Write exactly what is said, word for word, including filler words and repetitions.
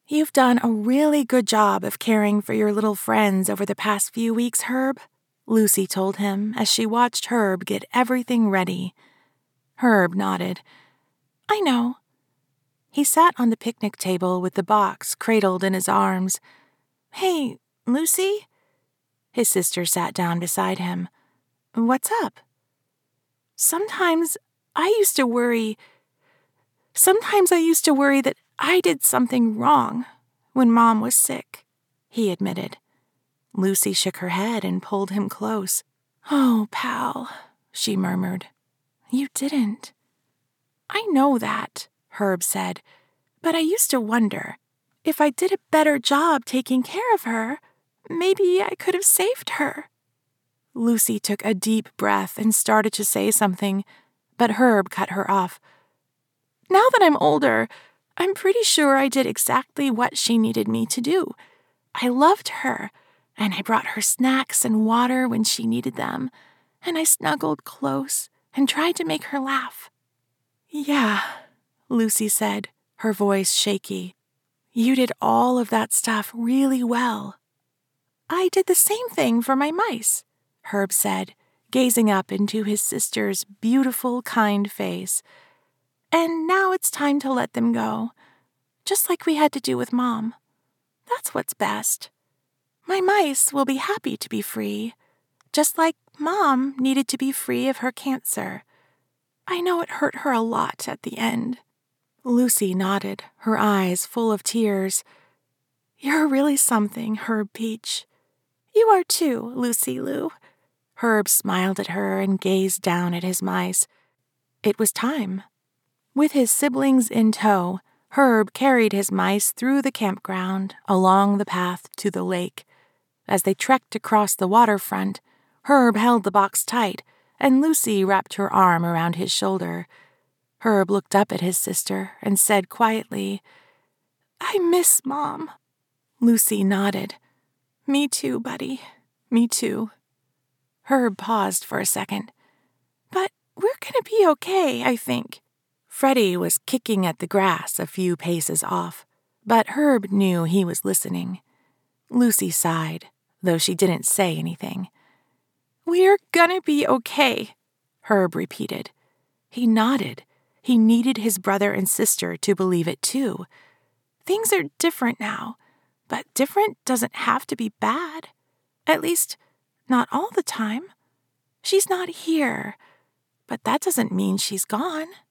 You've done a really good job of caring for your little friends over the past few weeks, Herb, Lucy told him as she watched Herb get everything ready. Herb nodded. I know. He sat on the picnic table with the box cradled in his arms. Hey, Lucy? His sister sat down beside him. What's up? Sometimes I used to worry... Sometimes I used to worry that I did something wrong when Mom was sick, he admitted. Lucy shook her head and pulled him close. Oh, pal, she murmured. You didn't. I know that, Herb said, but I used to wonder, if I did a better job taking care of her, maybe I could have saved her. Lucy took a deep breath and started to say something, but Herb cut her off. Now that I'm older, I'm pretty sure I did exactly what she needed me to do. I loved her, and I brought her snacks and water when she needed them, and I snuggled close and tried to make her laugh. Yeah, Lucy said, her voice shaky. You did all of that stuff really well. I did the same thing for my mice, Herb said, gazing up into his sister's beautiful, kind face. And now it's time to let them go, just like we had to do with Mom. That's what's best. My mice will be happy to be free, just like Mom needed to be free of her cancer. I know it hurt her a lot at the end. Lucy nodded, her eyes full of tears. You're really something, Herb Peach. You are too, Lucy Lou. Herb smiled at her and gazed down at his mice. It was time. With his siblings in tow, Herb carried his mice through the campground, along the path to the lake. As they trekked across the waterfront, Herb held the box tight, and Lucy wrapped her arm around his shoulder. Herb looked up at his sister and said quietly, I miss Mom. Lucy nodded. Me too, buddy. Me too. Herb paused for a second. But we're gonna be okay, I think. Freddie was kicking at the grass a few paces off, but Herb knew he was listening. Lucy sighed, though she didn't say anything. We're gonna be okay, Herb repeated. He nodded. He needed his brother and sister to believe it too. Things are different now, but different doesn't have to be bad. At least, not all the time. She's not here, but that doesn't mean she's gone.